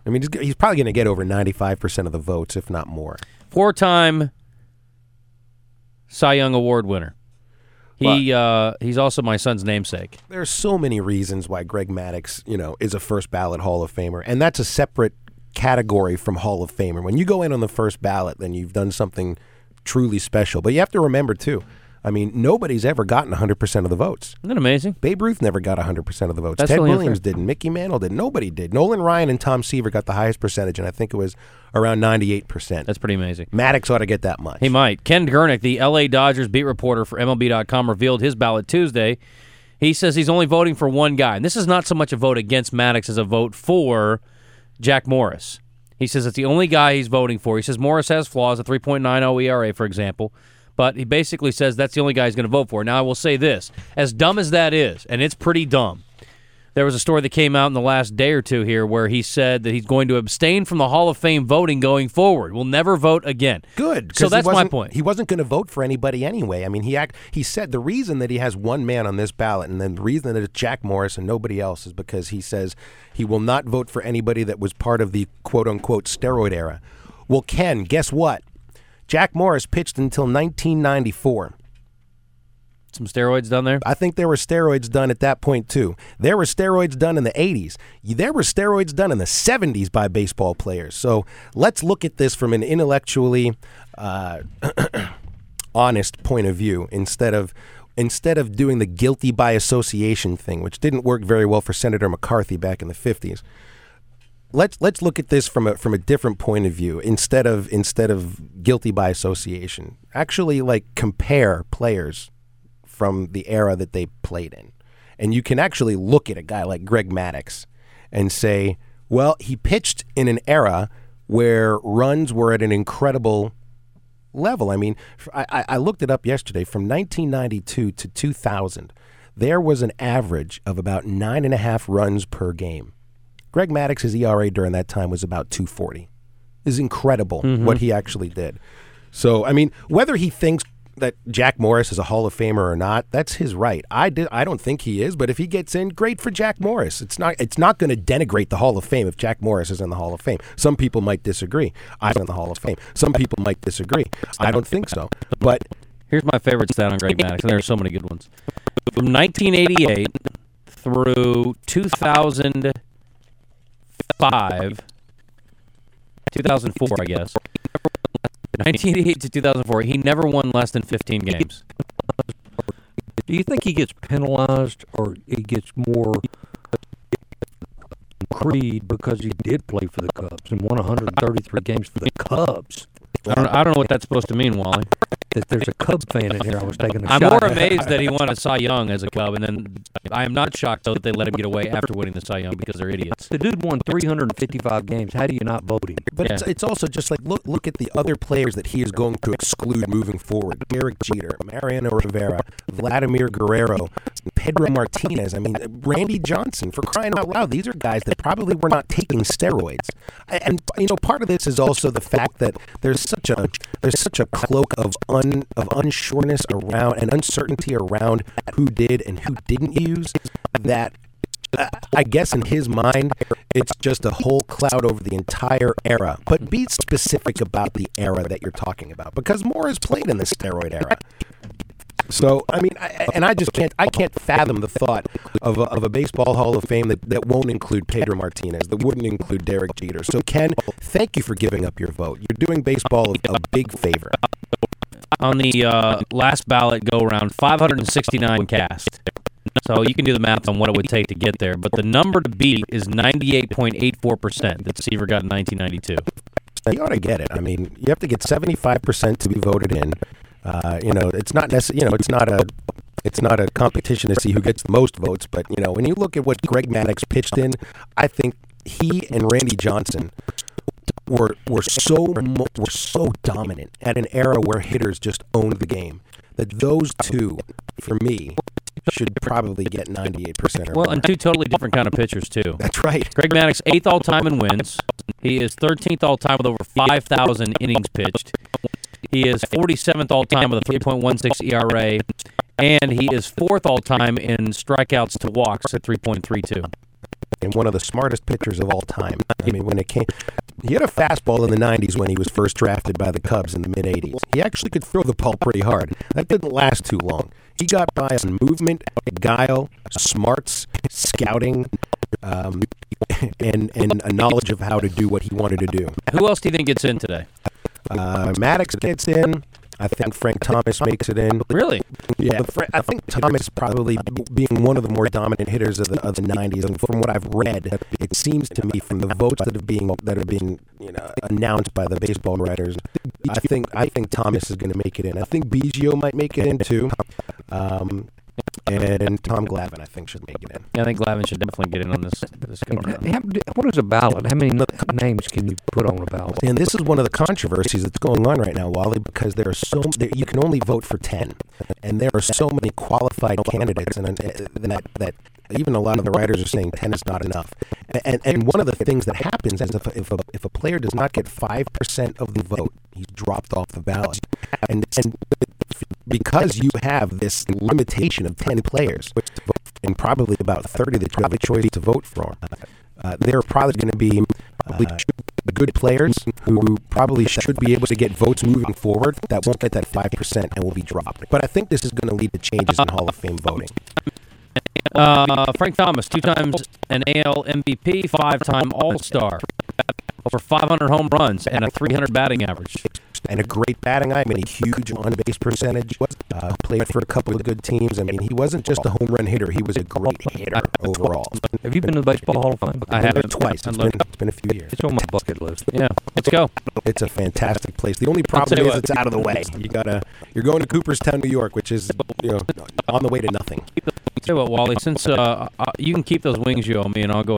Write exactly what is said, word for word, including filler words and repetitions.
I mean, he's, he's probably going to get over ninety-five percent of the votes, if not more. Four-time Cy Young Award winner. He uh, he's also my son's namesake. There's so many reasons why Greg Maddux, you know, is a first ballot Hall of Famer, and that's a separate category from Hall of Famer. When you go in on the first ballot, then you've done something truly special. But you have to remember too, I mean, nobody's ever gotten one hundred percent of the votes. Isn't that amazing? Babe Ruth never got one hundred percent of the votes. That's Ted really Williams unfair. didn't. Mickey Mantle did. Nobody did. Nolan Ryan and Tom Seaver got the highest percentage, and I think it was around ninety-eight percent. That's pretty amazing. Maddux ought to get that much. He might. Ken Gernick, the L A Dodgers beat reporter for M L B dot com, revealed his ballot Tuesday. He says he's only voting for one guy. And this is not so much a vote against Maddux as a vote for Jack Morris. He says it's the only guy he's voting for. He says Morris has flaws, a three point nine oh E R A, for example. But he basically says that's the only guy he's going to vote for. Now, I will say this. As dumb as that is, and it's pretty dumb, there was a story that came out in the last day or two here where he said that he's going to abstain from the Hall of Fame voting going forward. We'll never vote again. Good. So that's he my wasn't- point. He wasn't going to vote for anybody anyway. I mean, he act, he said the reason that he has one man on this ballot and then the reason that it's Jack Morris and nobody else is because he says he will not vote for anybody that was part of the quote-unquote steroid era. Well, Ken, guess what? Jack Morris pitched until nineteen ninety-four. Some steroids done there? I think there were steroids done at that point, too. There were steroids done in the eighties. There were steroids done in the seventies by baseball players. So let's look at this from an intellectually uh, honest point of view instead of instead of doing the guilty by association thing, which didn't work very well for Senator McCarthy back in the fifties. Let's let's look at this from a from a different point of view instead of instead of guilty by association. Actually, like compare players from the era that they played in. And you can actually look at a guy like Greg Maddux and say, well, he pitched in an era where runs were at an incredible level. I mean, I, I looked it up yesterday. From nineteen ninety-two to two thousand, there was an average of about nine and a half runs per game. Greg Maddux's E R A during that time was about two forty. It's incredible mm-hmm. what he actually did. So, I mean, whether he thinks that Jack Morris is a Hall of Famer or not, that's his right. I did. I don't think he is, but if he gets in, great for Jack Morris. It's not. It's not going to denigrate the Hall of Fame if Jack Morris is in the Hall of Fame. Some people might disagree. I'm in the Hall of Fame. Some people might disagree. I don't think so. But here's my favorite stat on Greg Maddux, and there are so many good ones. From nineteen eighty-eight through two thousand five, two thousand four, I guess. nineteen eighty-eight to two thousand four, he never won less than fifteen games. Do you think he gets penalized or he gets more creed because he did play for the Cubs and won one hundred thirty-three games for the Cubs? I don't, I don't know what that's supposed to mean, Wally. That there's a Cub fan in here. I was taking a I'm shot more at. amazed that he won a Cy Young as a Cub, and then I am not shocked, though, that they let him get away after winning the Cy Young because they're idiots. The dude won three hundred fifty-five games. How do you not vote him? But Yeah. it's, it's also just like, look look at the other players that he is going to exclude moving forward. Derek Jeter, Mariano Rivera, Vladimir Guerrero, Pedro Martinez. I mean, Randy Johnson, for crying out loud. These are guys that probably were not taking steroids. And, you know, part of this is also the fact that there's such a there's such a cloak of un of unsureness around and uncertainty around who did and who didn't use that uh, I guess in his mind it's just a whole cloud over the entire era. But be specific about the era that you're talking about, because Morris played in the steroid era. So, I mean, I, and I just can't, I can't fathom the thought of a, of a baseball Hall of Fame that, that won't include Pedro Martinez, that wouldn't include Derek Jeter. So, Ken, thank you for giving up your vote. You're doing baseball a, a big favor. On the uh, last ballot go-around, five hundred sixty-nine cast. So you can do the math on what it would take to get there. But the number to beat is ninety-eight point eight four percent that Seaver got in nineteen ninety-two. You ought to get it. I mean, you have to get seventy-five percent to be voted in. Uh, you know, it's not necessarily, you know, it's not a, it's not a competition to see who gets the most votes. But, you know, when you look at what Greg Maddux pitched in, I think he and Randy Johnson were were so were so dominant at an era where hitters just owned the game that those two, for me, should probably get ninety-eight percent or Well, more. and two totally different kind of pitchers, too. That's right. Greg Maddux, eighth all-time in wins. He is thirteenth all-time with over five thousand innings pitched. He is forty-seventh all-time with a three point one six E R A. And he is fourth all-time in strikeouts to walks at three point three two. and one of the smartest pitchers of all time. I mean, when it came, he had a fastball in the nineties when he was first drafted by the Cubs in the mid eighties. He actually could throw the ball pretty hard. That didn't last too long. He got by on movement, guile, smarts, scouting, um, and and a knowledge of how to do what he wanted to do. Who else do you think gets in today? Uh, Maddox gets in. I think Frank Thomas makes it in. Really? Yeah, I think Thomas probably being one of the more dominant hitters of the of the nineties, and from what I've read, it seems to me from the votes that have being that are being you know announced by the baseball writers, I think I think Thomas is going to make it in. I think Biggio might make it in too, um, and Tom Glavine I think should make it in. Yeah, I think Glavine should definitely get in on this. this What is a ballot? How many names can you put on a ballot? And this is one of the controversies that's going on right now, Wally, because there are so there, you can only vote for ten, and there are so many qualified candidates, and uh, that that even a lot of the writers are saying ten is not enough. And and one of the things that happens is if a, if a, if a player does not get five percent of the vote, he's dropped off the ballot, and and because you have this limitation of ten players, and probably about thirty that you have a choice to vote for. Uh, there are probably going to be uh, good players who probably should be able to get votes moving forward that won't get that five percent and will be dropped. But I think this is going to lead to changes in Hall of Fame voting. Uh, Frank Thomas, two times an A L M V P, five-time All-Star, over five hundred home runs and a three hundred batting average. And a great batting eye. I mean, a huge on-base percentage. Uh, played for a couple of good teams. I mean, he wasn't just a home run hitter. He was a great hitter overall. Have you been to the Baseball Hall of Fame? I have been twice. It's been, it's been a few years. It's on my bucket list. Yeah, let's go. It's a fantastic place. The only problem is it's out of the way. You gotta, you're going to Cooperstown, New York, which is you know on the way to nothing. Tell you what, Wally, since uh, uh, you can keep those wings you owe me, and I'll go